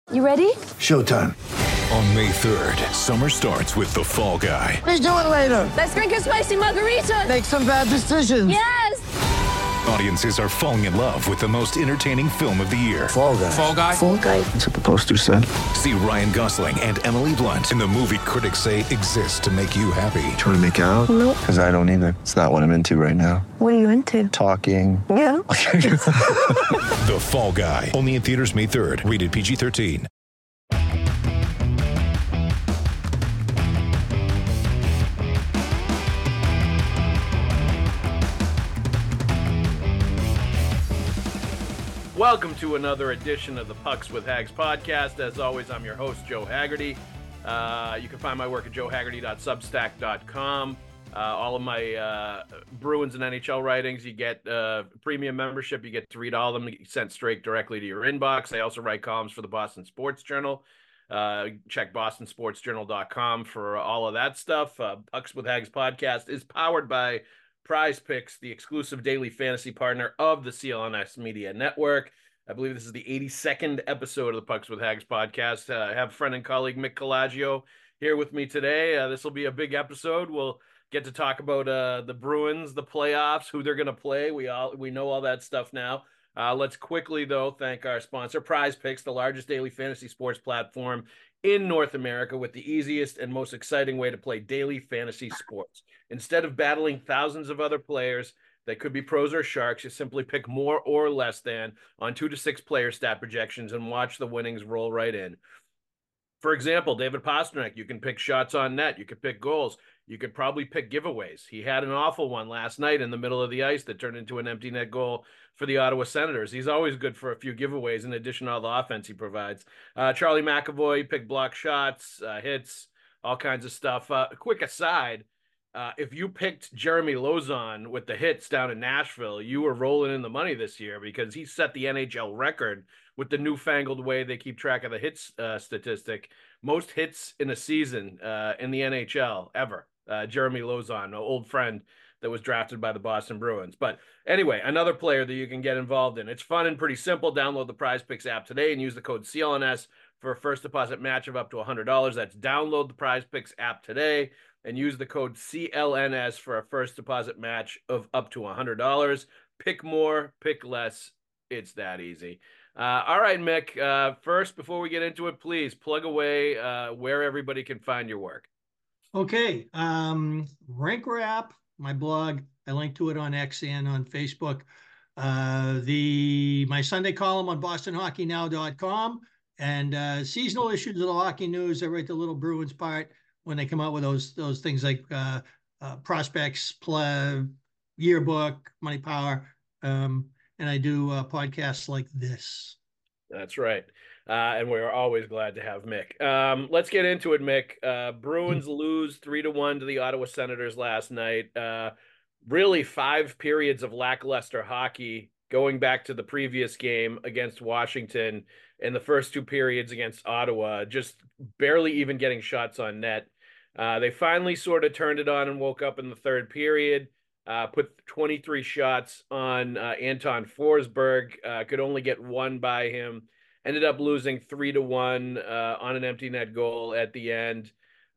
You ready? Showtime. On May 3rd, summer starts with The Fall Guy. Let's do it later. Let's drink a spicy margarita. Make some bad decisions. Yes! Audiences are falling in love with the most entertaining film of the year. Fall Guy. Fall Guy? Fall guy. That's what the poster said. See Ryan Gosling and Emily Blunt in the movie critics say exists to make you happy. Trying to make it out? Nope. Because I don't either. It's not what I'm into right now. What are you into? Talking. Yeah. The Fall Guy. Only in theaters May 3rd. Rated PG-13. Welcome to another edition of the Pucks with Hags podcast. As always, I'm your host, Joe Haggerty. You can find my work at joehaggerty.substack.com. All of my Bruins and NHL writings, you get premium membership. You get to read all of them sent straight directly to your inbox. I also write columns for the Boston Sports Journal. Check bostonsportsjournal.com for all of that stuff. Pucks with Hags podcast is powered by Prize Picks, the exclusive daily fantasy partner of the CLNS Media Network. I believe this is the 82nd episode of the Pucks with Hags podcast. I have friend and colleague Mick Colaggio here with me today. This will be a big episode. We'll get to talk about the Bruins, the playoffs, who they're going to play. We know all that stuff now. Let's quickly, though, thank our sponsor, Prize Picks, the largest daily fantasy sports platform in North America with the easiest and most exciting way to play daily fantasy sports. Instead of battling thousands of other players that could be pros or sharks, you simply pick more or less than on 2 to 6 player stat projections and watch the winnings roll right in. For example, David Pastrnak, you can pick shots on net. You could pick goals. You could probably pick giveaways. He had an awful one last night in the middle of the ice that turned into an empty net goal for the Ottawa Senators. He's always good for a few giveaways in addition to all the offense he provides. Charlie McAvoy picked block shots, hits, all kinds of stuff. Quick aside, if you picked Jeremy Lauzon with the hits down in Nashville, you were rolling in the money this year because he set the NHL record with the newfangled way they keep track of the hits statistic. Most hits in a season in the NHL ever. Jeremy Lauzon, an old friend that was drafted by the Boston Bruins. But anyway, another player that you can get involved in. It's fun and pretty simple. Download the Prize Picks app today and use the code CLNS for a first deposit match of up to $100. That's download the Prize Picks app today and use the code CLNS for a first deposit match of up to $100. Pick more, pick less. It's that easy. All right, Mick. First, before we get into it, please plug away where everybody can find your work. Okay. Rank Wrap, my blog. I link to it on X and on Facebook. My Sunday column on BostonHockeyNow.com and seasonal issues of the Hockey News. I write the little Bruins part when they come out with those things like prospects, yearbook, Money Power, and I do podcasts like this. That's right. And we're always glad to have Mick. Let's get into it, Mick. Bruins lose 3-1 to the Ottawa Senators last night. Really 5 periods of lackluster hockey going back to the previous game against Washington and the first 2 periods against Ottawa, just barely even getting shots on net. They finally sort of turned it on and woke up in the third period, put 23 shots on Anton Forsberg, could only get 1 by him. Ended up losing 3-1 on an empty net goal at the end.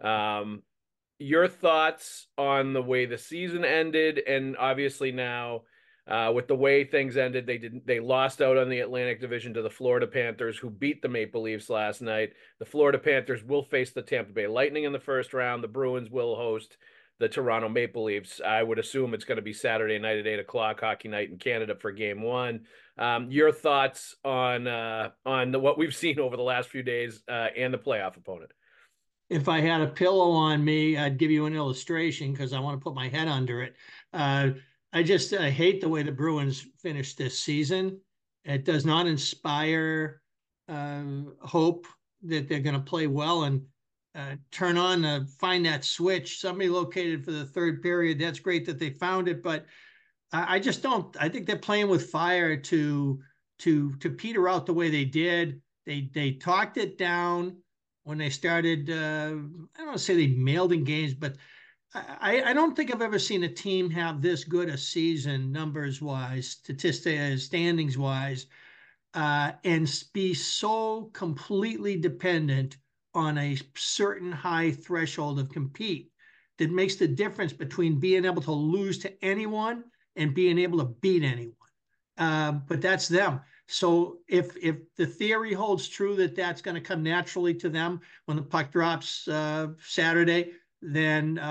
Your thoughts on the way the season ended, and obviously now with the way things ended, they lost out on the Atlantic Division to the Florida Panthers, who beat the Maple Leafs last night. The Florida Panthers will face the Tampa Bay Lightning in the first round. The Bruins will host the Toronto Maple Leafs. I would assume it's going to be Saturday night at 8:00, hockey night in Canada for Game 1. Your thoughts on what we've seen over the last few days and the playoff opponent? If I had a pillow on me, I'd give you an illustration because I want to put my head under it. I hate the way the Bruins finished this season. It does not inspire hope that they're going to play well and turn on, find that switch. Somebody located for the third period. That's great that they found it, but I just don't. I think they're playing with fire to peter out the way they did. They talked it down when they started. I don't want to say they mailed in games, but I don't think I've ever seen a team have this good a season, numbers wise, statistics, standings wise, and be so completely dependent on a certain high threshold of compete that makes the difference between being able to lose to anyone and being able to beat anyone. But that's them. So if the theory holds true that that's going to come naturally to them when the puck drops Saturday, then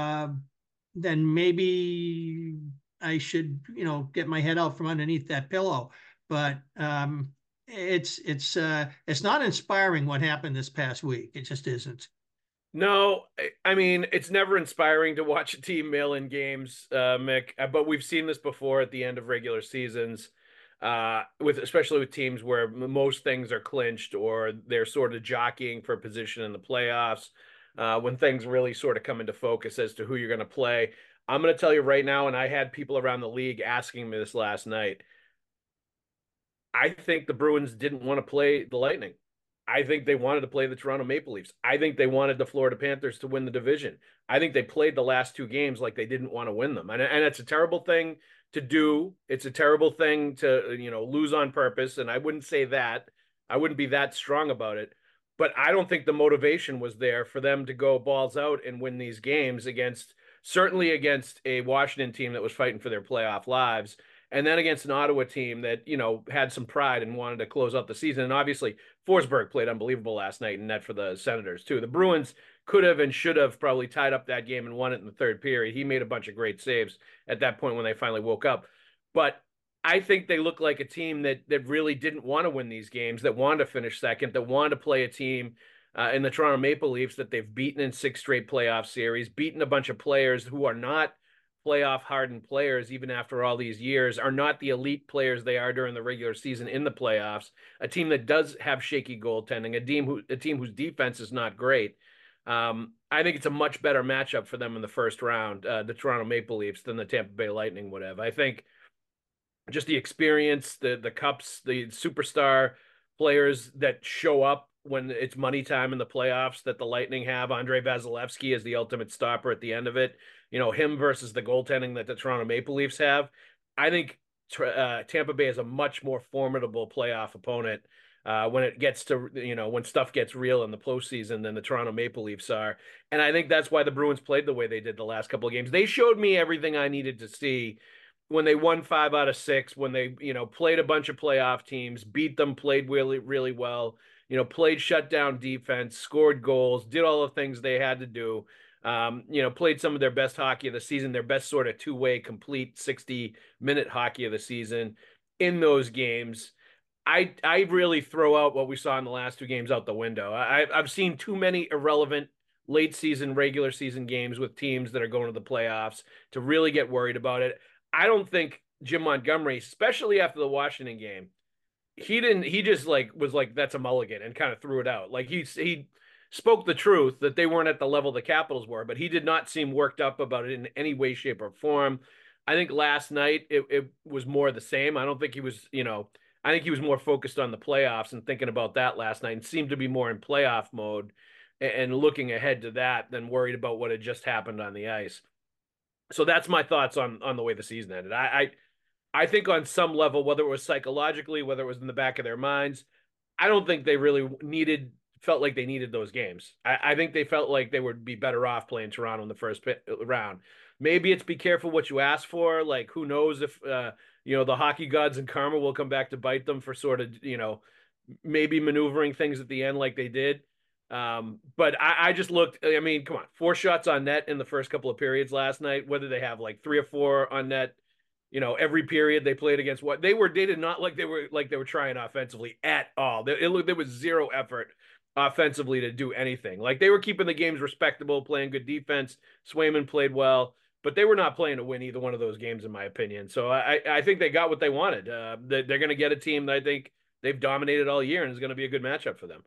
maybe I should, get my head out from underneath that pillow. But it's not inspiring what happened this past week. It just isn't. No, I mean, it's never inspiring to watch a team mail in games, Mick, but we've seen this before at the end of regular seasons, especially with teams where most things are clinched or they're sort of jockeying for position in the playoffs, when things really sort of come into focus as to who you're going to play. I'm going to tell you right now, and I had people around the league asking me this last night, I think the Bruins didn't want to play the Lightning. I think they wanted to play the Toronto Maple Leafs. I think they wanted the Florida Panthers to win the division. I think they played the last two games like they didn't want to win them. And it's a terrible thing to do. It's a terrible thing to, lose on purpose. And I wouldn't say that. I wouldn't be that strong about it. But I don't think the motivation was there for them to go balls out and win these games certainly against a Washington team that was fighting for their playoff lives. And then against an Ottawa team that, had some pride and wanted to close out the season. And obviously, Forsberg played unbelievable last night in net for the Senators, too. The Bruins could have and should have probably tied up that game and won it in the third period. He made a bunch of great saves at that point when they finally woke up. But I think they look like a team that really didn't want to win these games, that wanted to finish second, that wanted to play a team in the Toronto Maple Leafs that they've beaten in 6 straight playoff series, beaten a bunch of players who are not playoff hardened players, even after all these years, are not the elite players they are during the regular season in the playoffs. A team that does have shaky goaltending, a team whose defense is not great. I think it's a much better matchup for them in the first round, the Toronto Maple Leafs, than the Tampa Bay Lightning would have. I think just the experience, the cups, the superstar players that show up when it's money time in the playoffs that the Lightning have. Andrei Vasilevsky is the ultimate stopper at the end of it. Him versus the goaltending that the Toronto Maple Leafs have. I think Tampa Bay is a much more formidable playoff opponent when it gets to, when stuff gets real in the postseason than the Toronto Maple Leafs are. And I think that's why the Bruins played the way they did the last couple of games. They showed me everything I needed to see when they won 5 out of 6, when they, played a bunch of playoff teams, beat them, played really, really well, played shutdown defense, scored goals, did all the things they had to do. Played some of their best hockey of the season, their best sort of two-way complete 60-minute hockey of the season in those games. I really throw out what we saw in the last 2 games out the window. I've seen too many irrelevant late season, regular season games with teams that are going to the playoffs to really get worried about it. I don't think Jim Montgomery, especially after the Washington game, he just was like, that's a mulligan, and kind of threw it out. Like he spoke the truth that they weren't at the level the Capitals were, but he did not seem worked up about it in any way, shape, or form. I think last night it was more the same. I don't think he was, I think he was more focused on the playoffs and thinking about that last night, and seemed to be more in playoff mode and looking ahead to that than worried about what had just happened on the ice. So that's my thoughts on the way the season ended. I think on some level, whether it was psychologically, whether it was in the back of their minds, I don't think they really felt like they needed those games. I think they felt like they would be better off playing Toronto in the first round. Maybe it's be careful what you ask for. Like, who knows if, the hockey gods and karma will come back to bite them for sort of, maybe maneuvering things at the end like they did. But I just looked, I mean, come on, 4 shots on net in the first couple of periods last night, whether they have like 3 or 4 on net, every period they played against what they did not like they were trying offensively at all. There was zero effort offensively to do anything. Like, they were keeping the games respectable, playing good defense. Swayman played well, but they were not playing to win either one of those games, in my opinion. So I think they got what they wanted. They're going to get a team that I think they've dominated all year and is going to be a good matchup for them.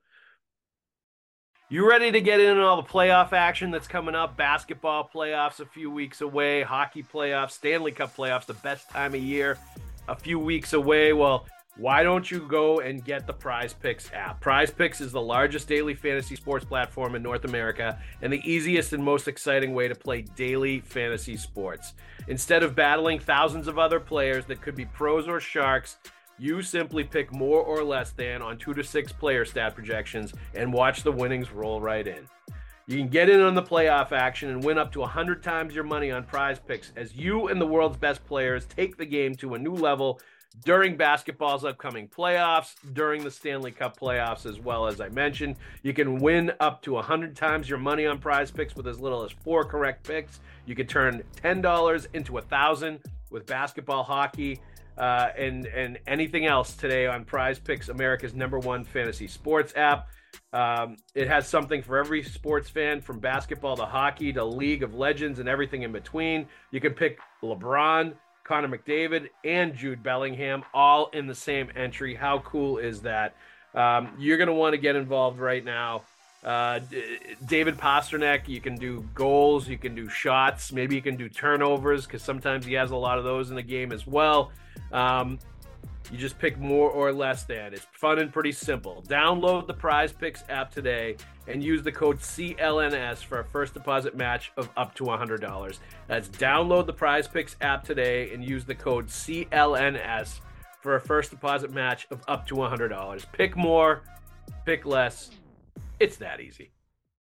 You ready to get in on all the playoff action that's coming up? Basketball playoffs a few weeks away, hockey playoffs, Stanley Cup playoffs, the best time of year, a few weeks away. Well, why don't you go and get the Prize Picks app? Prize Picks is the largest daily fantasy sports platform in North America and the easiest and most exciting way to play daily fantasy sports. Instead of battling thousands of other players that could be pros or sharks, You simply pick more or less than on 2 to 6 player stat projections and watch the winnings roll right in. You can get in on the playoff action and win up to 100 times your money on Prize Picks as you and the world's best players take the game to a new level during basketball's upcoming playoffs, during the Stanley Cup playoffs as well. As I mentioned, you can win up to 100 times your money on Prize Picks with as little as 4 correct picks. You can turn $10 into $1,000 with basketball, hockey, and anything else today on Prize Picks, America's #1 fantasy sports app. It has something for every sports fan, from basketball to hockey to League of Legends and everything in between. You can pick LeBron, Connor McDavid, and Jude Bellingham all in the same entry. How cool is that? You're going to want to get involved right now. David Pastrnak, you can do goals, you can do shots, maybe you can do turnovers, because sometimes he has a lot of those in the game as well. You just pick more or less than. It's fun and pretty simple. Download the Prize Picks app today and use the code CLNS for a first deposit match of up to $100. That's download the Prize Picks app today and use the code CLNS for a first deposit match of up to $100. Pick more, pick less. It's that easy.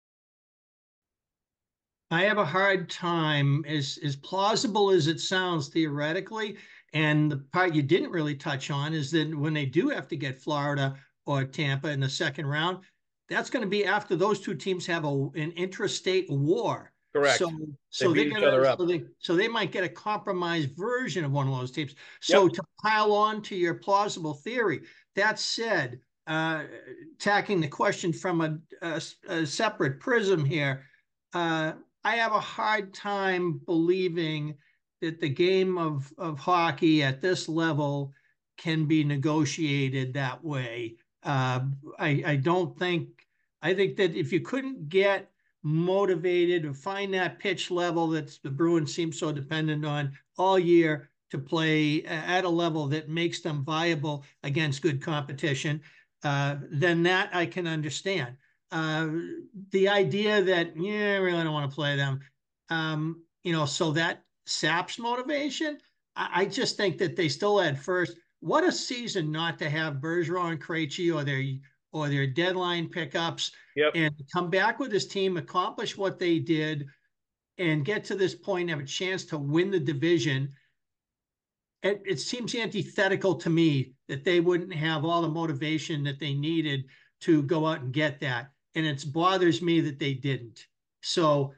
I have a hard time, as plausible as it sounds theoretically. And the part you didn't really touch on is that when they do have to get Florida or Tampa in the second round, that's going to be after those two teams have an intrastate war. Correct. So they might get a compromised version of one of those teams. So to pile on to your plausible theory, that said, tacking the question from a separate prism here, I have a hard time believing that the game of hockey at this level can be negotiated that way. I think that if you couldn't get motivated to find that pitch level that the Bruins seem so dependent on all year to play at a level that makes them viable against good competition, then that I can understand. The idea that, I really don't want to play them, so that saps motivation. I just think that they still had first. What a season not to have Bergeron and Krejci or their deadline pickups, and come back with this team, accomplish what they did, and get to this point, have a chance to win the division. It seems antithetical to me that they wouldn't have all the motivation that they needed to go out and get that. And it bothers me that they didn't. So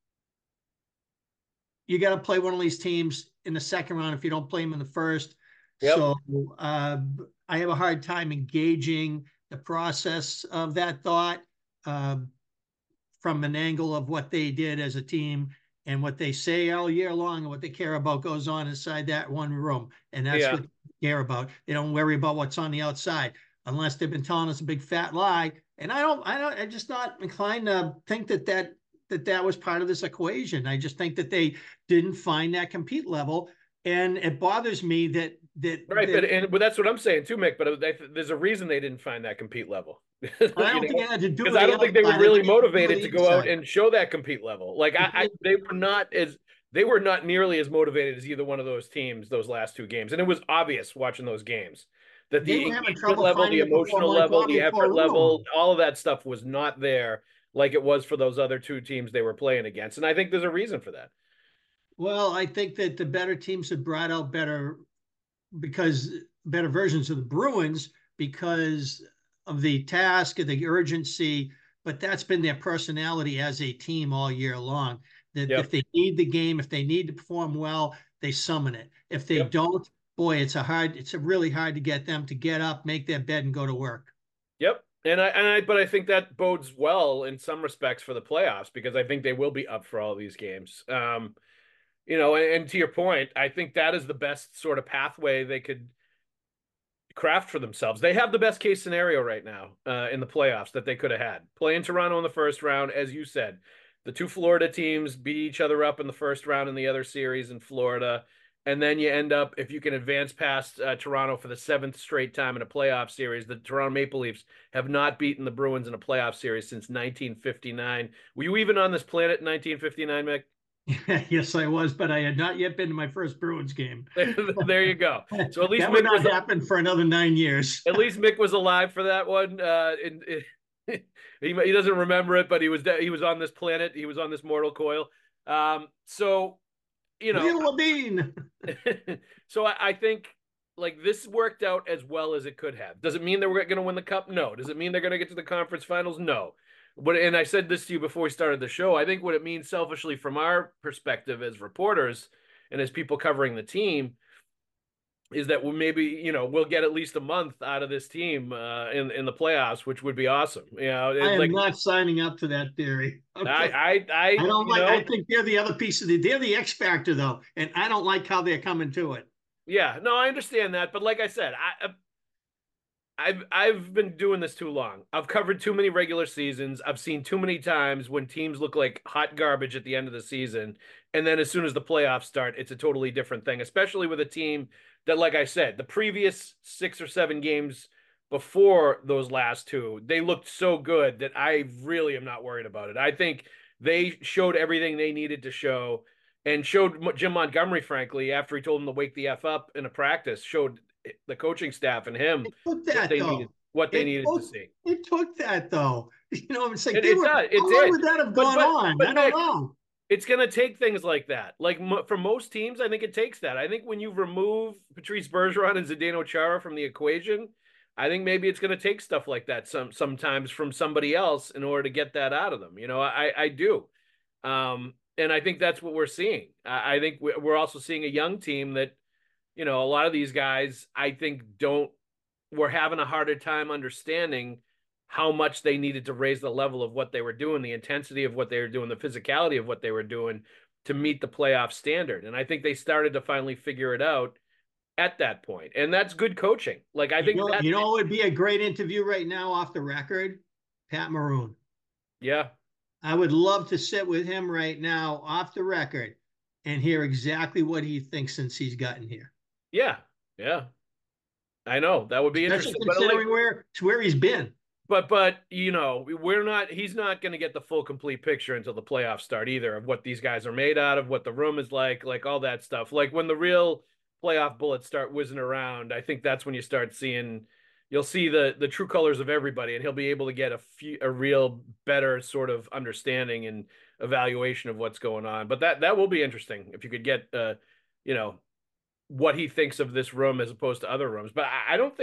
you got to play one of these teams in the second round if you don't play them in the first. So I have a hard time engaging the process of that thought from an angle of what they did as a team and what they say all year long and what they care about goes on inside that one room. And that's what they care about. They don't worry about what's on the outside unless they've been telling us a big fat lie. And I'm just not inclined to think that was part of this equation. I just think that they didn't find that compete level. And it bothers me that but that's what I'm saying too, Mick. But there's a reason they didn't find that compete level. I don't think it had to do with because I don't think they were really motivated to go out and show that compete level. Like they were not nearly as motivated as either one of those teams those last two games, and it was obvious watching those games that the engagement level, the emotional level, the effort level, all of that stuff was not there like it was for those other two teams they were playing against, and I think there's a reason for that. Well, I think that the better teams have brought out better versions of the Bruins because of the task and the urgency, but that's been their personality as a team all year long. That if they need the game, if they need to perform well, they summon it. If they don't, boy, it's really hard to get them to get up, make their bed, and go to work. Yep. But I think that bodes well in some respects for the playoffs because I think they will be up for all of these games. And to your point, I think that is the best sort of pathway they could craft for themselves. They have the best case scenario right now in the playoffs that they could have had. Playing Toronto in the first round, as you said, the two Florida teams beat each other up in the first round in the other series in Florida. And then you end up, if you can advance past Toronto for the 7th straight time in a playoff series, the Toronto Maple Leafs have not beaten the Bruins in a playoff series since 1959. Were you even on this planet in 1959, Mick? Yes, I was, but I had not yet been to my first Bruins game. There you go. So at least That would Mick not was happen for another 9 years. at least Mick was alive for that one. He doesn't remember it, but he was on this planet. He was on this mortal coil. So you know, Neil Levine. so I think like this worked out as well as it could have. Does it mean that we're going to win the cup? No. Does it mean they're going to get to the conference finals? No. But and I said this to you before we started the show. I think what it means selfishly from our perspective as reporters and as people covering the team is that maybe we'll get at least a month out of this team in the playoffs, which would be awesome. I am not signing up to that theory. Okay. I don't like. I think they're the other piece of they're the X factor though, and I don't like how they're coming to it. Yeah, no, I understand that, but like I said, I've been doing this too long. I've covered too many regular seasons. I've seen too many times when teams look like hot garbage at the end of the season, and then as soon as the playoffs start, it's a totally different thing. Especially with a team that, like I said, the previous 6 or 7 games before those last two, they looked so good that I really am not worried about it. I think they showed everything they needed to show, and showed Jim Montgomery, frankly, after he told him to wake the F up in a practice, showed the coaching staff and him what they needed to see. It took that though. It's like it did. How long would that have gone on? I don't know. It's going to take things like that. Like for most teams, I think it takes that. I think when you remove Patrice Bergeron and Zdeno Chara from the equation, I think maybe it's going to take stuff like that sometimes from somebody else in order to get that out of them. I do. And I think that's what we're seeing. I think we're also seeing a young team that, a lot of these guys, I think we're having a harder time understanding how much they needed to raise the level of what they were doing, the intensity of what they were doing, the physicality of what they were doing to meet the playoff standard. And I think they started to finally figure it out at that point. And that's good coaching. Like, I think it would be a great interview right now off the record, Pat Maroon. Yeah. I would love to sit with him right now off the record and hear exactly what he thinks since he's gotten here. Yeah. Yeah. I know that would be interesting. Considering where he's been. But he's not going to get the full complete picture until the playoffs start either, of what these guys are made out of, what the room is like all that stuff. Like when the real playoff bullets start whizzing around, I think that's when you'll see the true colors of everybody, and he'll be able to get a real better sort of understanding and evaluation of what's going on. But that will be interesting if you could get what he thinks of this room as opposed to other rooms. But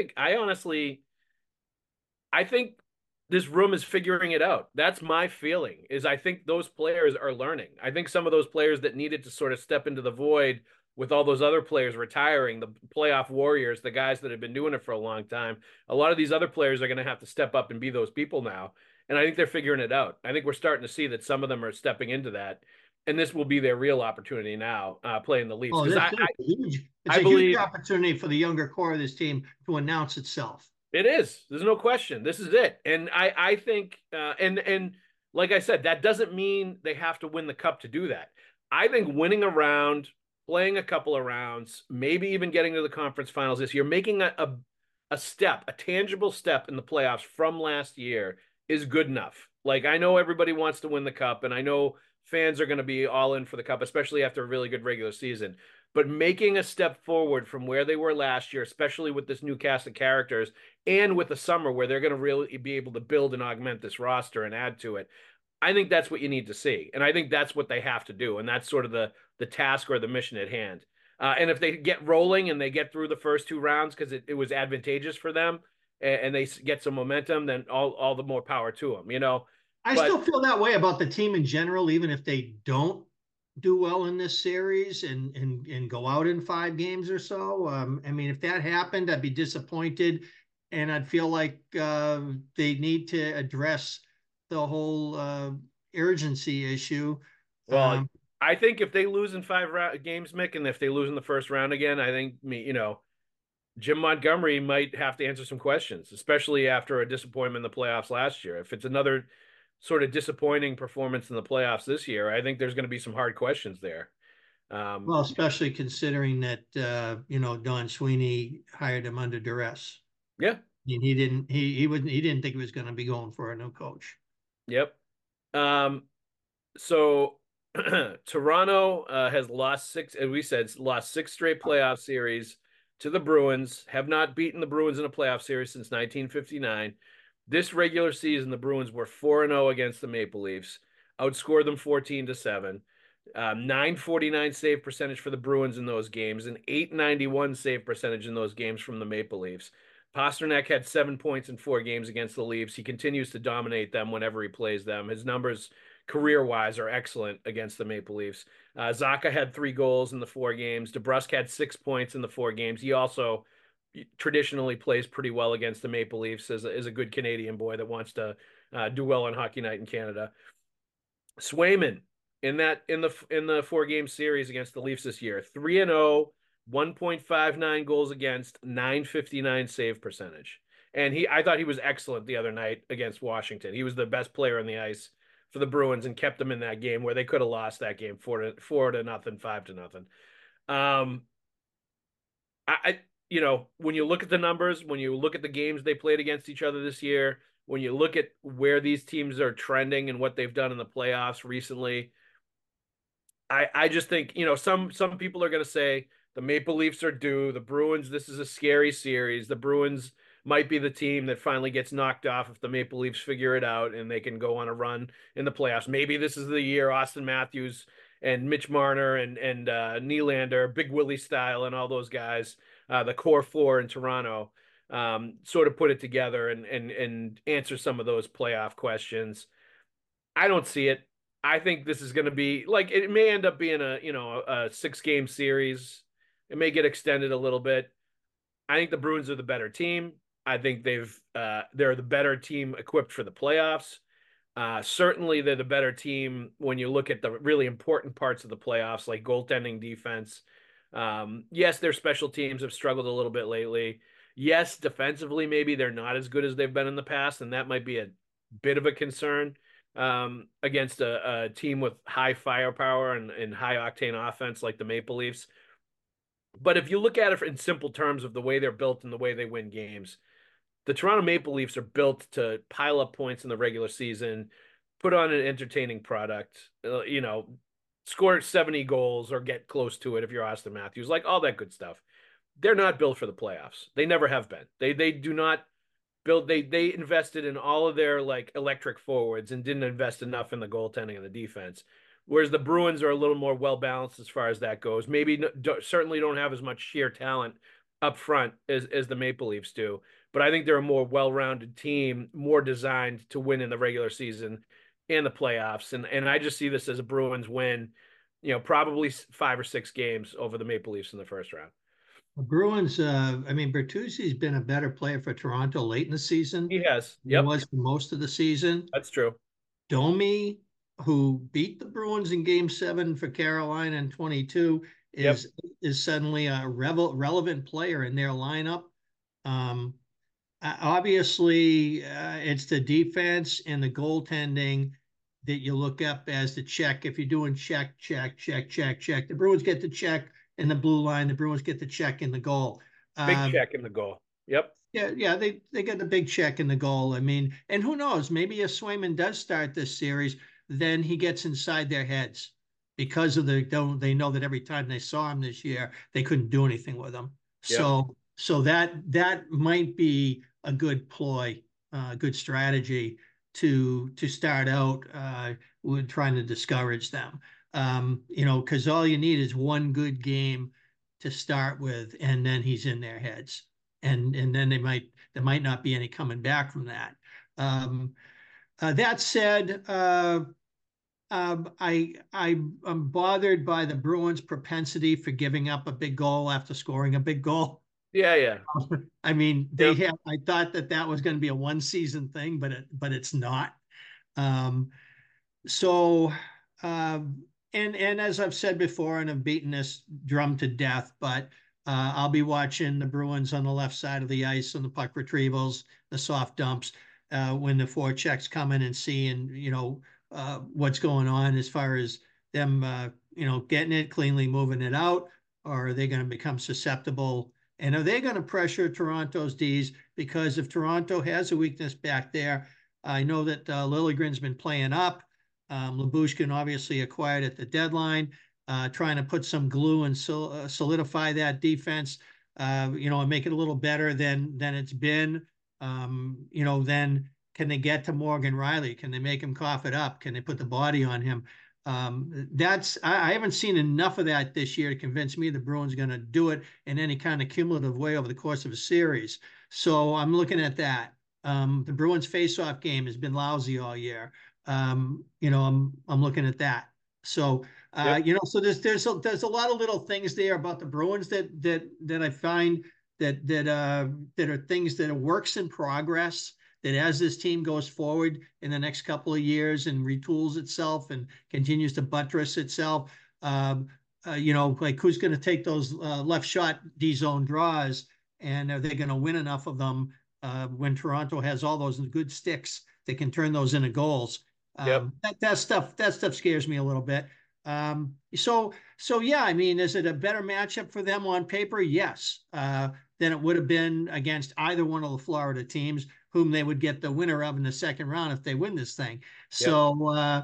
I think this room is figuring it out. That's my feeling, is I think those players are learning. I think some of those players that needed to sort of step into the void with all those other players retiring, the playoff warriors, the guys that have been doing it for a long time, a lot of these other players are going to have to step up and be those people now. And I think they're figuring it out. I think we're starting to see that some of them are stepping into that. And this will be their real opportunity now, playing the Leafs. It's a huge opportunity for the younger core of this team to announce itself. It is. There's no question. This is it. And I think, and like I said, that doesn't mean they have to win the cup to do that. I think winning a round, playing a couple of rounds, maybe even getting to the conference finals this year, making a tangible step in the playoffs from last year is good enough. Like, I know everybody wants to win the cup, and I know fans are going to be all in for the cup, especially after a really good regular season. But making a step forward from where they were last year, especially with this new cast of characters and with the summer where they're going to really be able to build and augment this roster and add to it, I think that's what you need to see. And I think that's what they have to do. And that's sort of the task or the mission at hand. And if they get rolling and they get through the first 2 rounds because it was advantageous for them and they get some momentum, then all the more power to them, I still feel that way about the team in general, even if they don't do well in this series and go out in 5 games or so. I mean, if that happened, I'd be disappointed, and I'd feel like they need to address the whole urgency issue. Well, I think if they lose in 5 games, Mick, and if they lose in the first round again, I think Jim Montgomery might have to answer some questions, especially after a disappointment in the playoffs last year. If it's another sort of disappointing performance in the playoffs this year, I think there's going to be some hard questions there. Well, especially considering that, Don Sweeney hired him under duress. Yeah. And he didn't think he was going to be going for a new coach. Yep. So Toronto has lost six, as we said, lost six straight playoff series to the Bruins, have not beaten the Bruins in a playoff series since 1959. This regular season, the Bruins were 4-0 against the Maple Leafs, outscored them 14-7. 949 save percentage for the Bruins in those games, and 891 save percentage in those games from the Maple Leafs. Pastrnak had 7 points in 4 games against the Leafs. He continues to dominate them whenever he plays them. His numbers career-wise are excellent against the Maple Leafs. Zacha had 3 goals in the 4 games. DeBrusk had 6 points in the 4 games. He also traditionally plays pretty well against the Maple Leafs as a good Canadian boy that wants to do well on Hockey Night in Canada. Swayman in the 4-game series against the Leafs this year, 3-0, 1.59 goals against, 959 save percentage. And I thought he was excellent the other night against Washington. He was the best player on the ice for the Bruins and kept them in that game where they could have lost that game 4-0, 5-0. When you look at the numbers, when you look at the games they played against each other this year, when you look at where these teams are trending and what they've done in the playoffs recently, I just think, some people are going to say the Maple Leafs are due. The Bruins, this is a scary series. The Bruins might be the team that finally gets knocked off if the Maple Leafs figure it out and they can go on a run in the playoffs. Maybe this is the year Austin Matthews and Mitch Marner and Nylander, Big Willie Style, and all those guys, the core 4 in Toronto, sort of put it together and answer some of those playoff questions. I don't see it. I think this is going to be it may end up being a 6-game series. It may get extended a little bit. I think the Bruins are the better team. I think they're the better team equipped for the playoffs. Certainly they're the better team when you look at the really important parts of the playoffs, like goaltending, defense. Yes, their special teams have struggled a little bit lately. Yes, defensively, maybe they're not as good as they've been in the past, and that might be a bit of a concern against a team with high firepower and high octane offense like the Maple Leafs. But if you look at it in simple terms of the way they're built and the way they win games, the Toronto Maple Leafs are built to pile up points in the regular season, put on an entertaining product, score 70 goals or get close to it if you're Austin Matthews, like all that good stuff. They're not built for the playoffs. They never have been. They do not build. They invested in all of their electric forwards and didn't invest enough in the goaltending and the defense. Whereas the Bruins are a little more well-balanced as far as that goes. Maybe certainly don't have as much sheer talent up front as the Maple Leafs do. But I think they're a more well-rounded team, more designed to win in the regular season and the playoffs. And I just see this as a Bruins win, probably 5 or 6 games over the Maple Leafs in the first round. The Bruins, Bertuzzi's been a better player for Toronto late in the season. He has. He was for most of the season. That's true. Domi, who beat the Bruins in Game 7 for Carolina in 22, is suddenly a relevant player in their lineup. Obviously, it's the defense and the goaltending that you look up as the check. If you're doing check, the Bruins get the check in the blue line. The Bruins get the check in the goal. Big check in the goal. Yep. Yeah, they get the big check in the goal. I mean, and who knows? Maybe if Swayman does start this series, then he gets inside their heads because of they know that every time they saw him this year, they couldn't do anything with him. Yep. So that might be a good ploy, good strategy to start out with trying to discourage them. Because all you need is one good game to start with, and then he's in their heads, and then there might not be any coming back from that. That said, I'm bothered by the Bruins' propensity for giving up a big goal after scoring a big goal. Yeah. I mean, I thought that was going to be a one-season thing, but it's not. And as I've said before, and I've beaten this drum to death, but I'll be watching the Bruins on the left side of the ice on the puck retrievals, the soft dumps, when the forechecks come in and seeing, what's going on as far as them, getting it cleanly, moving it out, or are they going to become susceptible? And are they going to pressure Toronto's Ds? Because if Toronto has a weakness back there, I know that Liljegren's been playing up. Lyubushkin obviously acquired at the deadline, trying to put some glue and solidify that defense, and make it a little better than it's been. Then can they get to Morgan Riley? Can they make him cough it up? Can they put the body on him? I haven't seen enough of that this year to convince me the Bruins are going to do it in any kind of cumulative way over the course of a series. So I'm looking at that. The Bruins face-off game has been lousy all year. I'm looking at that. So so there's a lot of little things there about the Bruins that I find that are things that are works in progress, that as this team goes forward in the next couple of years and retools itself and continues to buttress itself, like who's going to take those left shot D zone draws, and are they going to win enough of them when Toronto has all those good sticks that can turn those into goals? That stuff scares me a little bit. So yeah, I mean, is it a better matchup for them on paper? Yes, than it would have been against either one of the Florida teams, whom they would get the winner of in the second round if they win this thing. So,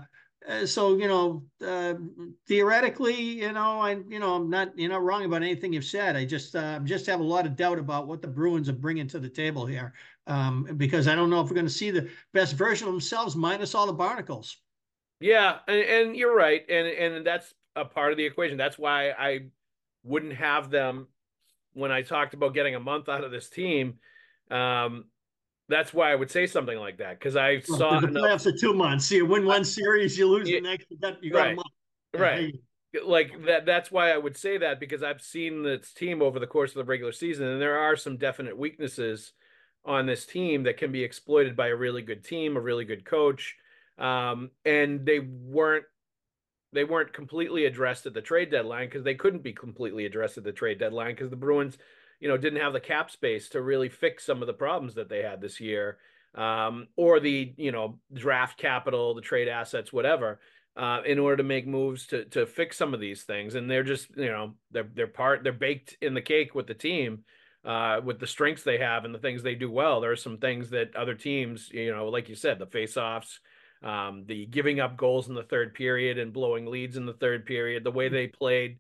theoretically, I'm not, wrong about anything you've said. I just have a lot of doubt about what the Bruins are bringing to the table here, because I don't know if we're going to see the best version of themselves minus all the barnacles. Yeah, and you're right, and that's a part of the equation. That's why I wouldn't have them when I talked about getting a month out of this team. That's why I would say something like that, because I saw the playoffs are 2 months. So you win one series, you lose the next. You got right, a month. Right. Like that. That's why I would say that, because I've seen this team over the course of the regular season, and there are some definite weaknesses on this team that can be exploited by a really good team, a really good coach. And they weren't completely addressed at the trade deadline, because they couldn't be completely addressed at the trade deadline because the Bruins, didn't have the cap space to really fix some of the problems that they had this year, or the, draft capital, the trade assets, whatever, in order to make moves to fix some of these things. And they're just, they're baked in the cake with the team, with the strengths they have and the things they do well. There are some things that other teams, like you said, the faceoffs, the giving up goals in the third period and blowing leads in the third period, the way they played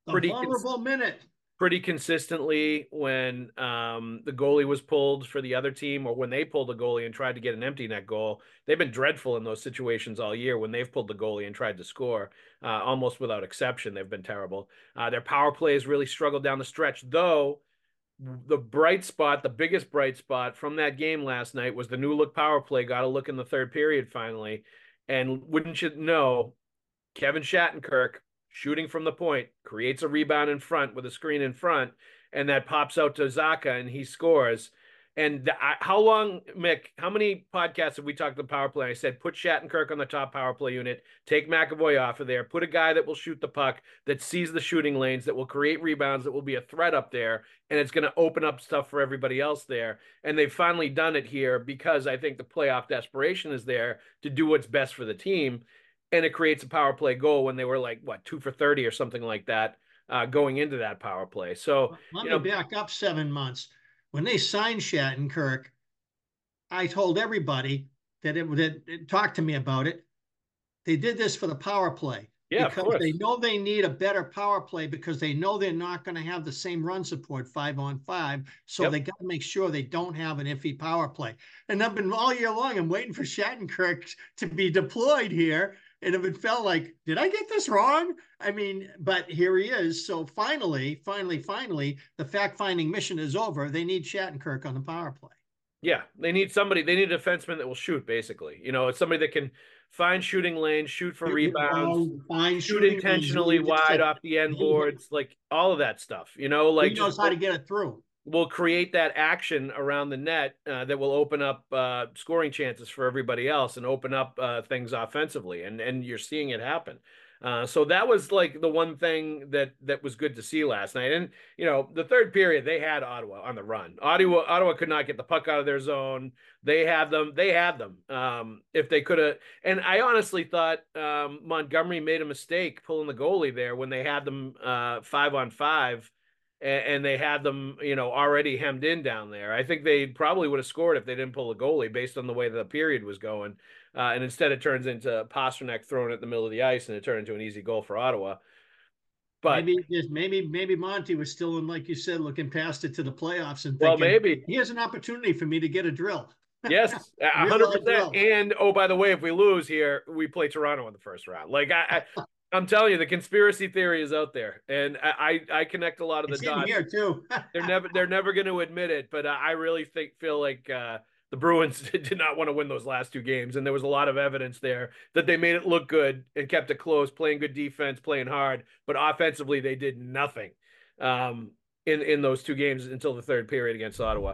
pretty consistently when the goalie was pulled for the other team, or when they pulled the goalie and tried to get an empty net goal. They've been dreadful in those situations all year when they've pulled the goalie and tried to score, almost without exception. They've been terrible. Their power play has really struggled down the stretch, though. The biggest bright spot from that game last night was the new look power play got a look in the third period finally. And wouldn't you know, Kevin Shattenkirk, shooting from the point, creates a rebound in front with a screen in front, and that pops out to Zacha and he scores. And how long, Mick, how many podcasts have we talked the power play? I said, put Shattenkirk on the top power play unit, take McAvoy off of there, put a guy that will shoot the puck, that sees the shooting lanes, that will create rebounds, that will be a threat up there, and it's going to open up stuff for everybody else there. And they've finally done it here, because I think the playoff desperation is there to do what's best for the team. And it creates a power play goal when they were 2 for 30 or something like that, going into that power play. So let me back up 7 months. When they signed Shattenkirk, I told everybody that talked to me about it. They did this for the power play. Yeah, because they know they need a better power play, because they know they're not going to have the same run support 5-on-5. So they got to make sure they don't have an iffy power play. And I've been all year long, I'm waiting for Shattenkirk to be deployed here. And if it felt like, did I get this wrong? I mean, but here he is. So finally, the fact-finding mission is over. They need Shattenkirk on the power play. Yeah, they need somebody. They need a defenseman that will shoot, basically. It's somebody that can find shooting lanes, shoot for rebounds, shoot intentionally wide off the end boards, like all of that stuff. He knows how to get it through. Will create that action around the net that will open up scoring chances for everybody else and open up things offensively. And you're seeing it happen. So that was the one thing that was good to see last night. And, the third period, they had Ottawa on the run. Ottawa could not get the puck out of their zone. They had them. If they could have. And I honestly thought Montgomery made a mistake pulling the goalie there when they had them 5-on-5. And they had them, already hemmed in down there. I think they probably would have scored if they didn't pull a goalie, based on the way the period was going. And instead it turns into Pasternak throwing it in the middle of the ice, and it turned into an easy goal for Ottawa. But maybe Monty was still in, like you said, looking past it to the playoffs and thinking, well, maybe here's an opportunity for me to get a drill. Yes, 100%. And oh, by the way, if we lose here, we play Toronto in the first round. Like I'm telling you, the conspiracy theory is out there, and I connect a lot of the dots here too. they're never going to admit it, but I really feel like the Bruins did not want to win those last two games, and there was a lot of evidence there that they made it look good and kept it close, playing good defense, playing hard, but offensively they did nothing in those two games until the third period against Ottawa.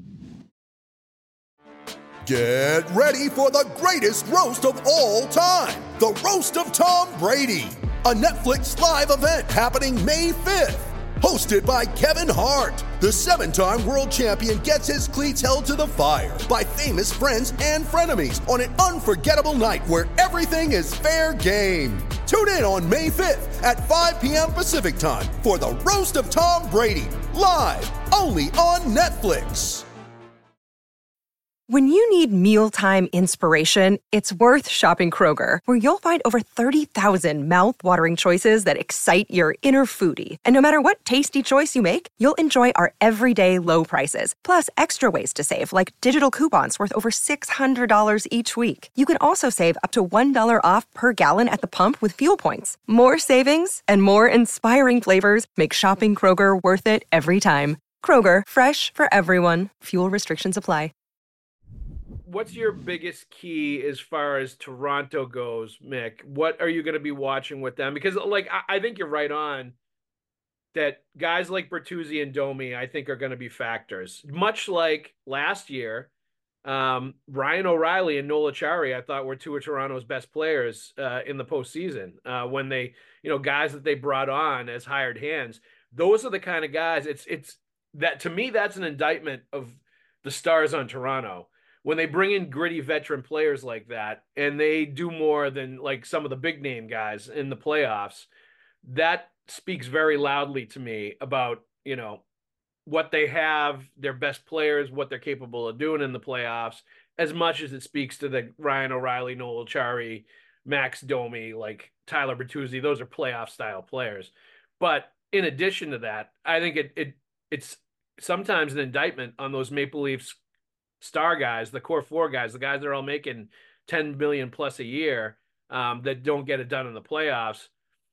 Get ready for the greatest roast of all time, the Roast of Tom Brady, a Netflix live event happening May 5th. Hosted by Kevin Hart, the 7-time world champion gets his cleats held to the fire by famous friends and frenemies on an unforgettable night where everything is fair game. Tune in on May 5th at 5 p.m. Pacific time for the Roast of Tom Brady, live only on Netflix. When you need mealtime inspiration, it's worth shopping Kroger, where you'll find over 30,000 mouth-watering choices that excite your inner foodie. And no matter what tasty choice you make, you'll enjoy our everyday low prices, plus extra ways to save, like digital coupons worth over $600 each week. You can also save up to $1 off per gallon at the pump with fuel points. More savings and more inspiring flavors make shopping Kroger worth it every time. Kroger, fresh for everyone. Fuel restrictions apply. What's your biggest key as far as Toronto goes, Mick? What are you going to be watching with them? Because, like, I think you're right on that guys like Bertuzzi and Domi, I think, are going to be factors. Much like last year, Ryan O'Reilly and Noel Acciari, I thought, were two of Toronto's best players in the postseason when they, guys that they brought on as hired hands. Those are the kind of guys. It's that, to me, that's an indictment of the Stars on Toronto. When they bring in gritty veteran players like that, and they do more than like some of the big name guys in the playoffs, that speaks very loudly to me about, what they have, their best players, what they're capable of doing in the playoffs, as much as it speaks to the Ryan O'Reilly, Noel Acciari, Max Domi, like Tyler Bertuzzi. Those are playoff style players. But in addition to that, I think it's sometimes an indictment on those Maple Leafs star guys, the core four guys, the guys that are all making 10 million plus a year, that don't get it done in the playoffs.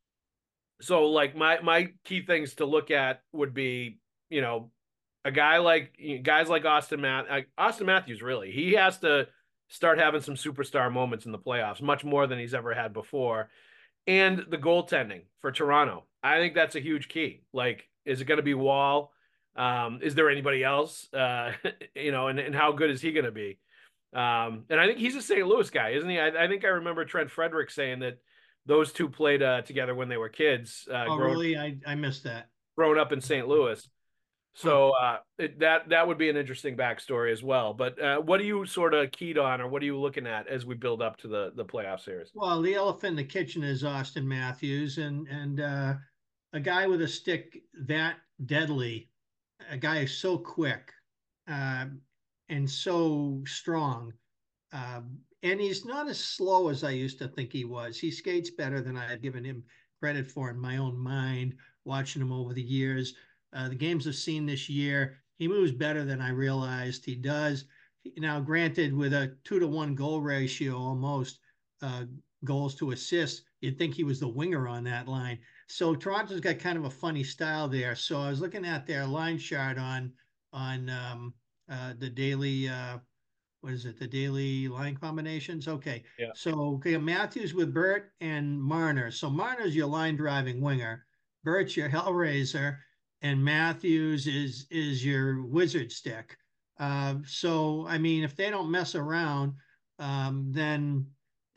So like my key things to look at would be, a guy like guys like Austin Matthews, really, he has to start having some superstar moments in the playoffs, much more than he's ever had before. And the goaltending for Toronto, I think that's a huge key. Like, is it going to be Wall? Is there anybody else? And how good is he going to be? And I think he's a St. Louis guy, isn't he? I think I remember Trent Frederick saying that those two played together when they were kids. Really? I missed that. Growing up in St. Louis. So that would be an interesting backstory as well. But what are you sort of keyed on, or what are you looking at as we build up to the playoff series? Well, the elephant in the kitchen is Austin Matthews, and a guy with a stick that deadly. A guy is so quick and so strong. And he's not as slow as I used to think he was. He skates better than I had given him credit for in my own mind, watching him over the years. The games I've seen this year, he moves better than I realized he does. Now, granted, with a 2-to-1 goal ratio, almost goals to assists, you'd think he was the winger on that line. So Toronto's got kind of a funny style there. So I was looking at their line chart on the daily, the daily line combinations? Okay. Yeah. So Matthews with Burt and Marner. So Marner's your line driving winger. Burt's your Hellraiser, and Matthews is your wizard stick. So, I mean, if they don't mess around, then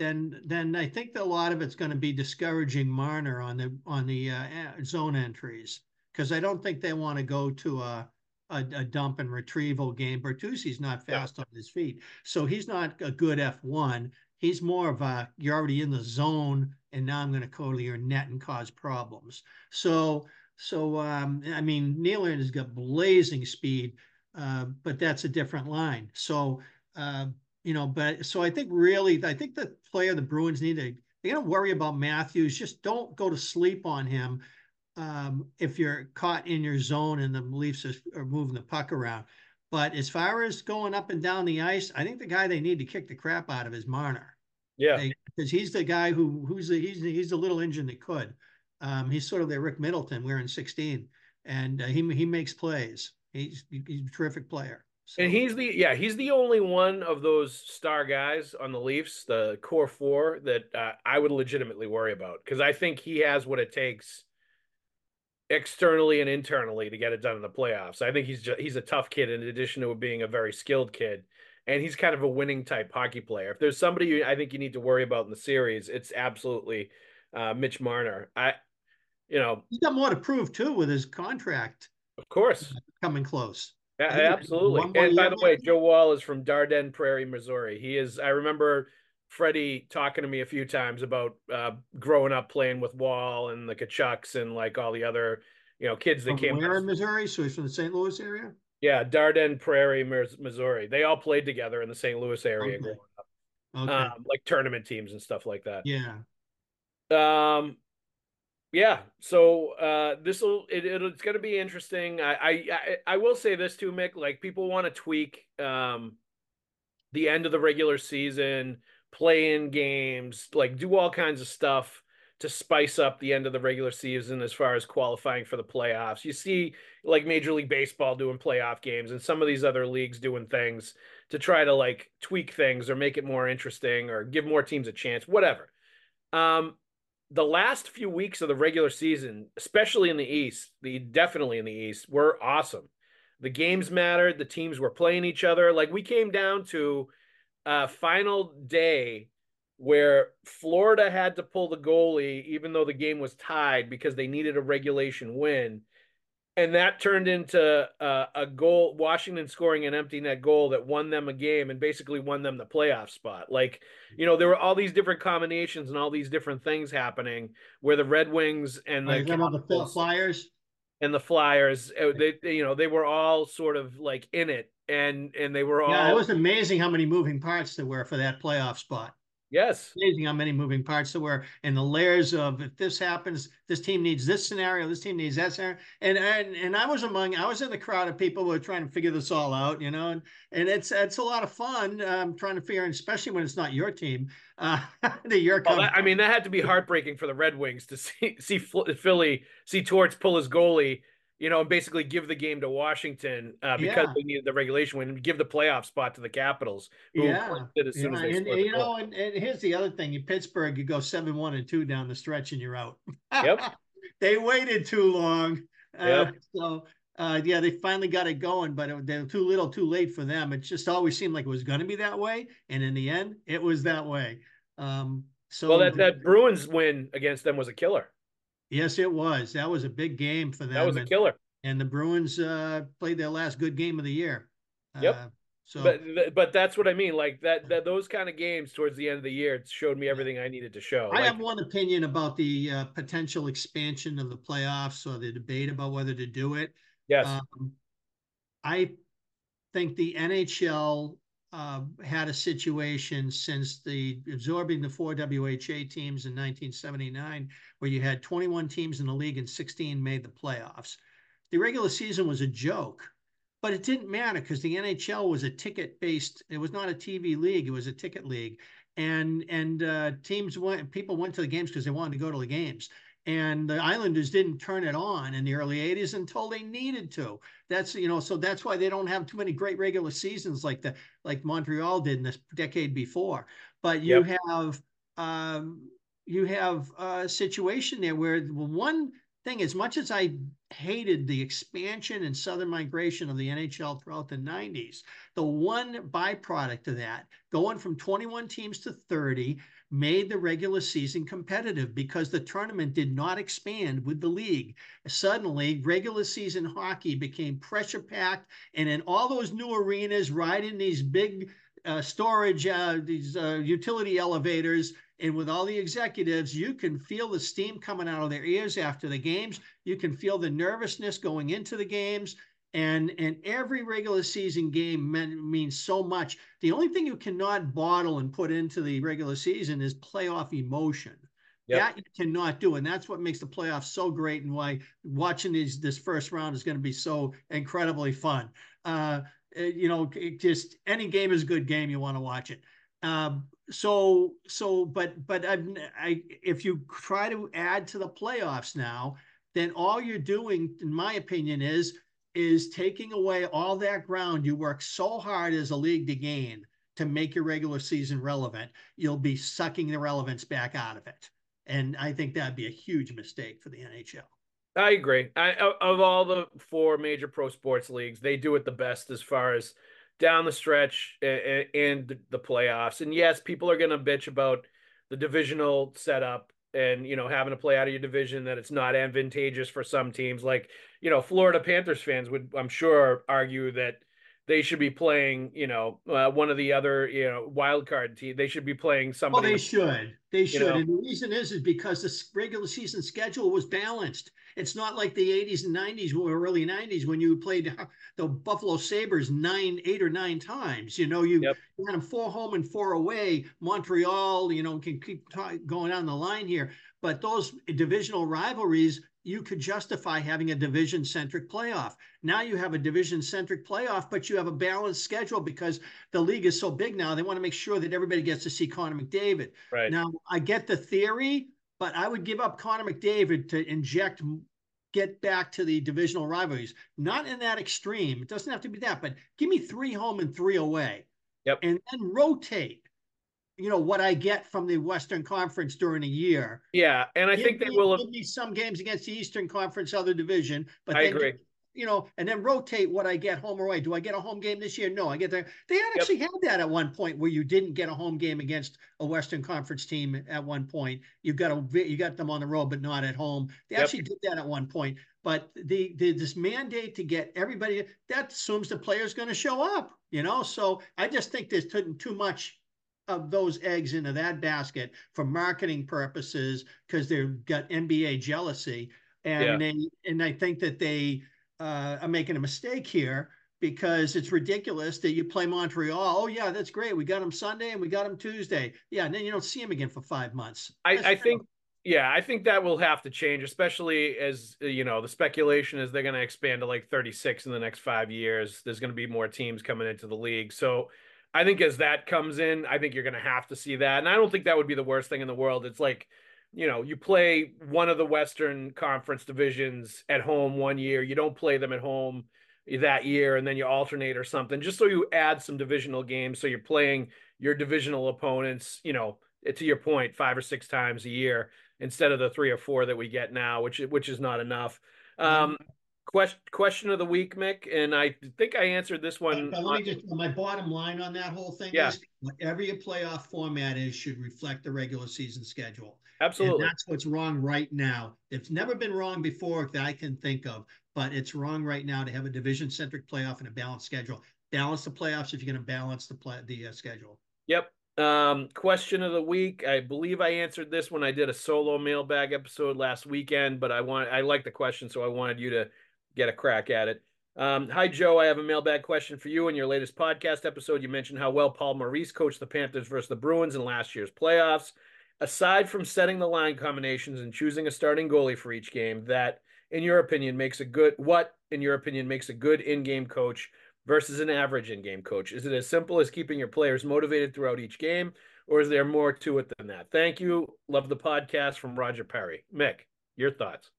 I think that a lot of it's going to be discouraging Marner on the zone entries, because I don't think they want to go to a dump and retrieval game. Bertuzzi's not fast on his feet, so he's not a good F1. He's more of you're already in the zone, and now I'm going to go to your net and cause problems. So I mean, Nylander has got blazing speed, but that's a different line. So But so I think the player the Bruins need to, they got to worry about Matthews. Just don't go to sleep on him if you're caught in your zone and the Leafs are moving the puck around. But as far as going up and down the ice, I think the guy they need to kick the crap out of is Marner. Yeah, because he's the guy he's the little engine that could. He's sort of the Rick Middleton wearing 16, and he makes plays. He's a terrific player. So. And he's the only one of those star guys on the Leafs, the core four, that I would legitimately worry about, because I think he has what it takes externally and internally to get it done in the playoffs. I think he's a tough kid in addition to being a very skilled kid, and he's kind of a winning type hockey player. If there's somebody I think you need to worry about in the series, it's absolutely Mitch Marner. He's got more to prove too with his contract. Of course, coming close. Yeah, absolutely. And by the way, Joe Woll is from Dardenne Prairie, Missouri. He is. I remember Freddie talking to me a few times about growing up playing with Woll and the Kachucks and like all the other kids that came. Where in Missouri? So he's from the St. Louis area. Yeah, Dardenne Prairie, Missouri. They all played together in the St. Louis area growing up. Okay. Like tournament teams and stuff like that. Yeah. Yeah. So it's going to be interesting. I will say this too, Mick. Like, people want to tweak the end of the regular season, play in games, like do all kinds of stuff to spice up the end of the regular season as far as qualifying for the playoffs. You see like Major League Baseball doing playoff games and some of these other leagues doing things to try to like tweak things or make it more interesting or give more teams a chance, whatever. The last few weeks of the regular season, especially in the East, definitely in the East, were awesome. The games mattered. The teams were playing each other. Like, we came down to a final day where Florida had to pull the goalie, even though the game was tied, because they needed a regulation win. And that turned into a goal, Washington scoring an empty net goal that won them a game and basically won them the playoff spot. Like, there were all these different combinations and all these different things happening where the Red Wings and the Flyers and the Flyers, they were all sort of like in it, and they were all. Yeah, it was amazing how many moving parts there were for that playoff spot. Yes. Amazing how many moving parts there were, and the layers of, if this happens, this team needs this scenario, this team needs that scenario. And I was in the crowd of people who are trying to figure this all out, and it's a lot of fun trying to figure, especially when it's not your team. That had to be heartbreaking for the Red Wings to see Torts pull his goalie, and basically give the game to Washington because they needed the regulation win and give the playoff spot to the Capitals. Who did as soon as they scored the goal. And here's the other thing: in Pittsburgh, you go 7-1-2 down the stretch and you're out. Yep. They waited too long. Yep. They finally got it going, but they were too little, too late for them. It just always seemed like it was going to be that way, and in the end, it was that way. That Bruins win against them was a killer. Yes, it was. That was a big game for them. That was a killer. And the Bruins played their last good game of the year. Yep. But that's what I mean. Like that those kind of games towards the end of the year, it showed me everything I needed to show. I have one opinion about the potential expansion of the playoffs or the debate about whether to do it. Yes. I think the NHL had a situation since absorbing the 4 WHA teams in 1979, where you had 21 teams in the league and 16 made the playoffs. The regular season was a joke, but it didn't matter because the NHL was a ticket-based. It was not a TV league; it was a ticket league, and people went to the games because they wanted to go to the games. And the Islanders didn't turn it on in the early 80s until they needed to. So that's why they don't have too many great regular seasons like Montreal did in this decade before. But you have a situation there where one thing, as much as I hated the expansion and southern migration of the NHL throughout the 90s, the one byproduct of that, going from 21 teams to 30, made the regular season competitive because the tournament did not expand with the league. Suddenly, regular season hockey became pressure packed, and in all those new arenas, right in these big storage, utility elevators, and with all the executives, you can feel the steam coming out of their ears after the games. You can feel the nervousness going into the games. And every regular season game means so much. The only thing you cannot bottle and put into the regular season is playoff emotion. Yep. That you cannot do, and that's what makes the playoffs so great, and why watching this first round is going to be so incredibly fun. Just any game is a good game. You want to watch it. But if you try to add to the playoffs now, then all you're doing, in my opinion, is taking away all that ground you work so hard as a league to gain to make your regular season relevant. You'll be sucking the relevance back out of it. And I think that'd be a huge mistake for the NHL. I agree. Of all the 4 major pro sports leagues, they do it the best as far as down the stretch and the playoffs. And yes, people are going to bitch about the divisional setup and, having to play out of your division, that it's not advantageous for some teams. Like, Florida Panthers fans would, I'm sure, argue that they should be playing, one of the other, wild card team. They should be playing somebody. Oh, they should. They should. And the reason is because the regular season schedule was balanced. It's not like the 80s and 90s or early 90s when you played the Buffalo Sabres 8 or 9 times. You had them 4 home and 4 away. Montreal, can keep going down the line here. But those divisional rivalries, you could justify having a division-centric playoff. Now you have a division-centric playoff, but you have a balanced schedule because the league is so big now. They want to make sure that everybody gets to see Connor McDavid. Right. Now, I get the theory, but I would give up Connor McDavid to get back to the divisional rivalries. Not in that extreme. It doesn't have to be that, but give me 3 home and 3 away. Yep. And then rotate. What I get from the Western Conference during a year. Yeah, and I think they will give me some games against the Eastern Conference, other division. But I agree. And then rotate what I get home or away. Do I get a home game this year? No, I get there. They actually had that at one point where you didn't get a home game against a Western Conference team at one point. You got them on the road, but not at home. They actually did that at one point. But this mandate to get everybody, that assumes the player's going to show up. So I just think there's too much of those eggs into that basket for marketing purposes because they've got NBA jealousy. And I think that they are making a mistake here because it's ridiculous that you play Montreal. Oh, yeah, that's great. We got them Sunday and we got them Tuesday. Yeah, and then you don't see them again for 5 months. I think that will have to change, especially as, the speculation is they're going to expand to like 36 in the next 5 years. There's going to be more teams coming into the league. So I think as that comes in, I think you're going to have to see that. And I don't think that would be the worst thing in the world. It's like, you play one of the Western Conference divisions at home one year. You don't play them at home that year, and then you alternate or something, just so you add some divisional games. So you're playing your divisional opponents, to your point, 5 or 6 times a year instead of the 3 or 4 that we get now, which is not enough. Question of the week, Mick, and I think I answered this one. Let me just, my bottom line on that whole thing is whatever your playoff format is should reflect the regular season schedule. Absolutely. And that's what's wrong right now. It's never been wrong before that I can think of, but it's wrong right now to have a division-centric playoff and a balanced schedule. Balance the playoffs if you're going to balance the schedule. Yep. Question of the week. I believe I answered this when I did a solo mailbag episode last weekend, but I like the question, so I wanted you to get a crack at it. Hi, Joe. I have a mailbag question for you. In your latest podcast episode, you mentioned how well Paul Maurice coached the Panthers versus the Bruins in last year's playoffs. Aside from setting the line combinations and choosing a starting goalie for each game, that, in your opinion, makes a good in-game coach versus an average in-game coach? Is it as simple as keeping your players motivated throughout each game, or is there more to it than that? Thank you. Love the podcast, from Roger Perry. Mick, your thoughts?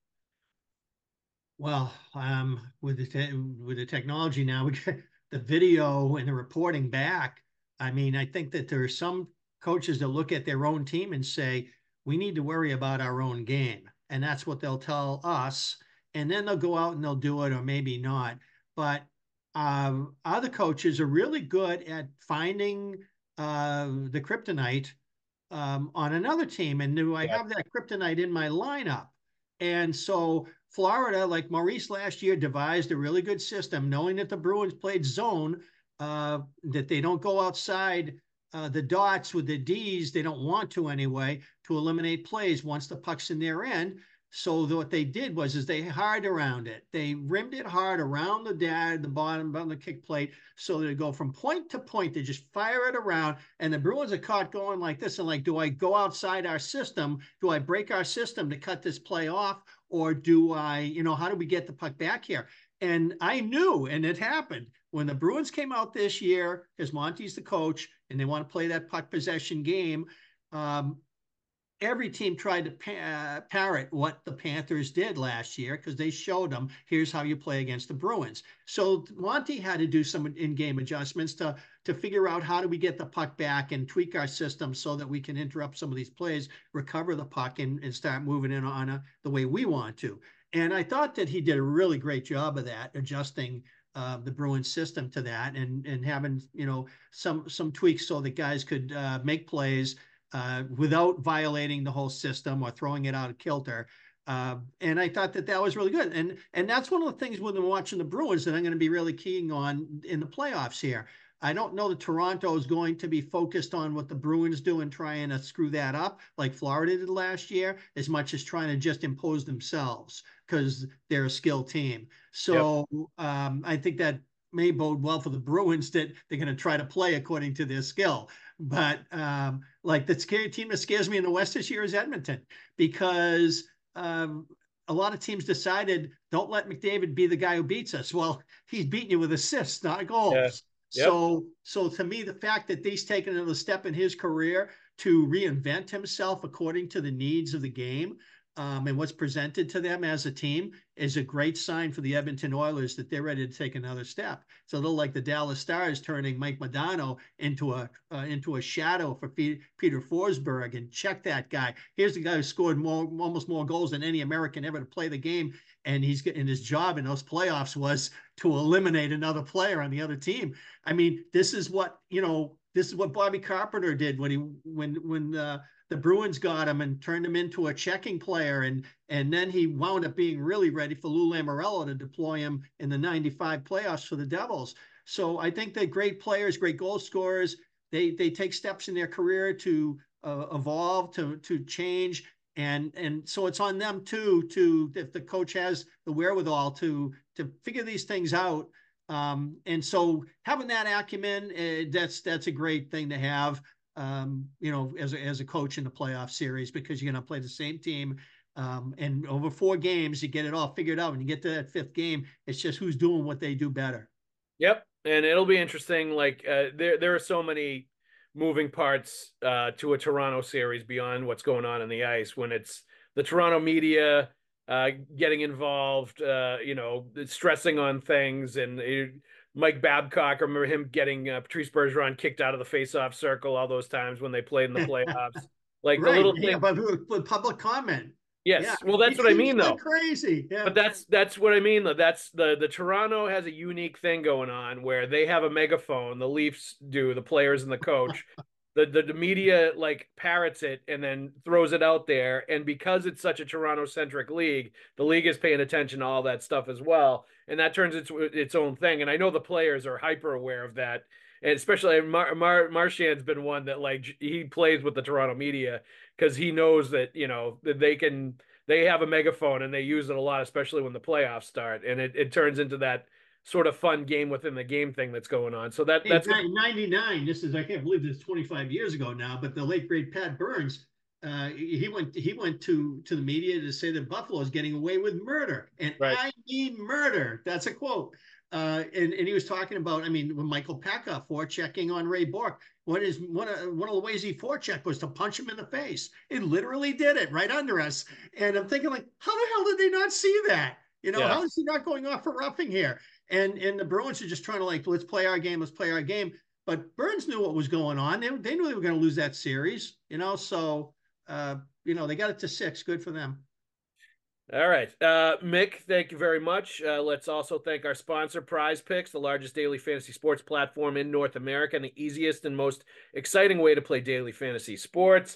Well, with the technology now, we get the video and the reporting back. I mean, I think that there are some coaches that look at their own team and say, we need to worry about our own game. And that's what they'll tell us. And then they'll go out and they'll do it, or maybe not. But other coaches are really good at finding the kryptonite on another team. And do I have that kryptonite in my lineup? And so Florida, like Maurice last year, devised a really good system, knowing that the Bruins played zone, that they don't go outside the dots with the Ds. They don't want to anyway, to eliminate plays once the puck's in their end. So what they did was they hard around it. They rimmed it hard around the bottom of the kick plate, so they go from point to point. They just fire it around, and the Bruins are caught going like this. And like, do I go outside our system? Do I break our system to cut this play off, or do I, how do we get the puck back here? And I knew, and it happened when the Bruins came out this year, because Monty's the coach, and they want to play that puck possession game. Every team tried to parrot what the Panthers did last year, because they showed them, here's how you play against the Bruins. So Monty had to do some in-game adjustments to figure out how do we get the puck back and tweak our system so that we can interrupt some of these plays, recover the puck, and start moving in on the way we want to. And I thought that he did a really great job of that, adjusting the Bruins system to that, and having, some tweaks so that guys could make plays without violating the whole system or throwing it out of kilter. And I thought that was really good. And that's one of the things when I'm watching the Bruins that I'm going to be really keying on in the playoffs here. I don't know that Toronto is going to be focused on what the Bruins do and trying to screw that up like Florida did last year, as much as trying to just impose themselves because they're a skilled team. So I think that may bode well for the Bruins, that they're going to try to play according to their skill. But like the scary team that scares me in the West this year is Edmonton, because a lot of teams decided, don't let McDavid be the guy who beats us. Well, he's beating you with assists, not goals. Yeah. Yep. So to me, the fact that he's taken another step in his career to reinvent himself according to the needs of the game, and what's presented to them as a team, is a great sign for the Edmonton Oilers that they're ready to take another step. It's a little like the Dallas Stars turning Mike Modano into a shadow for Peter Forsberg, and check that guy. Here's the guy who scored almost more goals than any American ever to play the game, and he's getting his job in those playoffs was to eliminate another player on the other team. I mean, this is what Bobby Carpenter did when the Bruins got him and turned him into a checking player. And then he wound up being really ready for Lou Lamoriello to deploy him in the 95 playoffs for the Devils. So I think that great players, great goal scorers, they take steps in their career to evolve, to change. And so it's on them too, if the coach has the wherewithal to figure these things out. And so having that acumen, that's a great thing to have. As a coach in the playoff series, because you're going to play the same team, and over 4 games, you get it all figured out. When you get to that 5th game, it's just who's doing what they do better. Yep. And it'll be interesting. Like there are so many moving parts to a Toronto series beyond what's going on in the ice, when it's the Toronto media getting involved, stressing on things, and Mike Babcock, I remember him getting Patrice Bergeron kicked out of the face-off circle all those times when they played in the playoffs. Like right. The little thing, but with public comment. Yes, yeah. Well, that's what I mean, though. Crazy, yeah. But that's what I mean, though. That's the Toronto has a unique thing going on where they have a megaphone. The Leafs do, the players and the coach. The media like parrots it and then throws it out there. And because it's such a Toronto-centric league, the league is paying attention to all that stuff as well. And that turns into its own thing. And I know the players are hyper aware of that. And especially Marchand's been one that like he plays with the Toronto media because he knows that, that they have a megaphone and they use it a lot, especially when the playoffs start. And it turns into that sort of fun game within the game thing that's going on. So that's 99. I can't believe this is 25 years ago now, but the late great Pat Burns, he went to the media to say that Buffalo is getting away with murder. And right. I mean murder. That's a quote. And he was talking about, when Michael Pekka forechecking on Ray Bourque, one of the ways he forechecked was to punch him in the face. It literally did it right under us. And I'm thinking, like, how the hell did they not see that? How is he not going off for roughing here? And the Bruins are just trying to let's play our game. But Burns knew what was going on. They knew they were going to lose that series, so, they got it to 6. Good for them. All right. Mick, thank you very much. Let's also thank our sponsor, Prize Picks, the largest daily fantasy sports platform in North America and the easiest and most exciting way to play daily fantasy sports.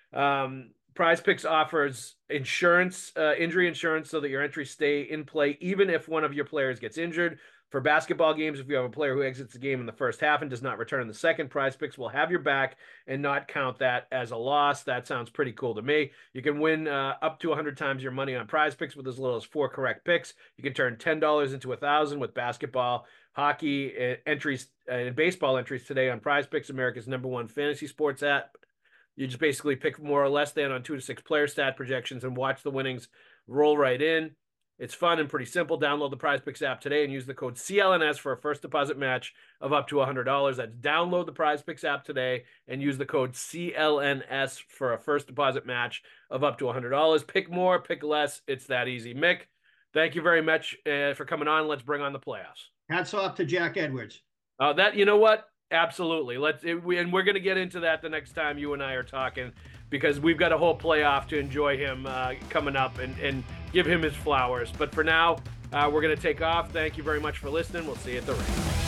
Prize Picks offers insurance, injury insurance, so that your entries stay in play even if one of your players gets injured. For basketball games, if you have a player who exits the game in the first half and does not return in the second, PrizePicks will have your back and not count that as a loss. That sounds pretty cool to me. You can win up to 100 times your money on PrizePicks with as little as 4 correct picks. You can turn $10 into $1,000 with basketball, hockey entries, and baseball entries today on PrizePicks, America's #1 fantasy sports app. You just basically pick more or less than on 2 to 6 player stat projections and watch the winnings roll right in. It's fun and pretty simple. Download the PrizePicks app today and use the code CLNS for a first deposit match of up to $100. That's download the PrizePicks app today and use the code CLNS for a first deposit match of up to $100. Pick more, pick less. It's that easy. Mick, thank you very much for coming on. Let's bring on the playoffs. Hats off to Jack Edwards. You know what? Absolutely. And we're going to get into that the next time you and I are talking, because we've got a whole playoff to enjoy him coming up and give him his flowers. But for now, we're going to take off. Thank you very much for listening. We'll see you at the race.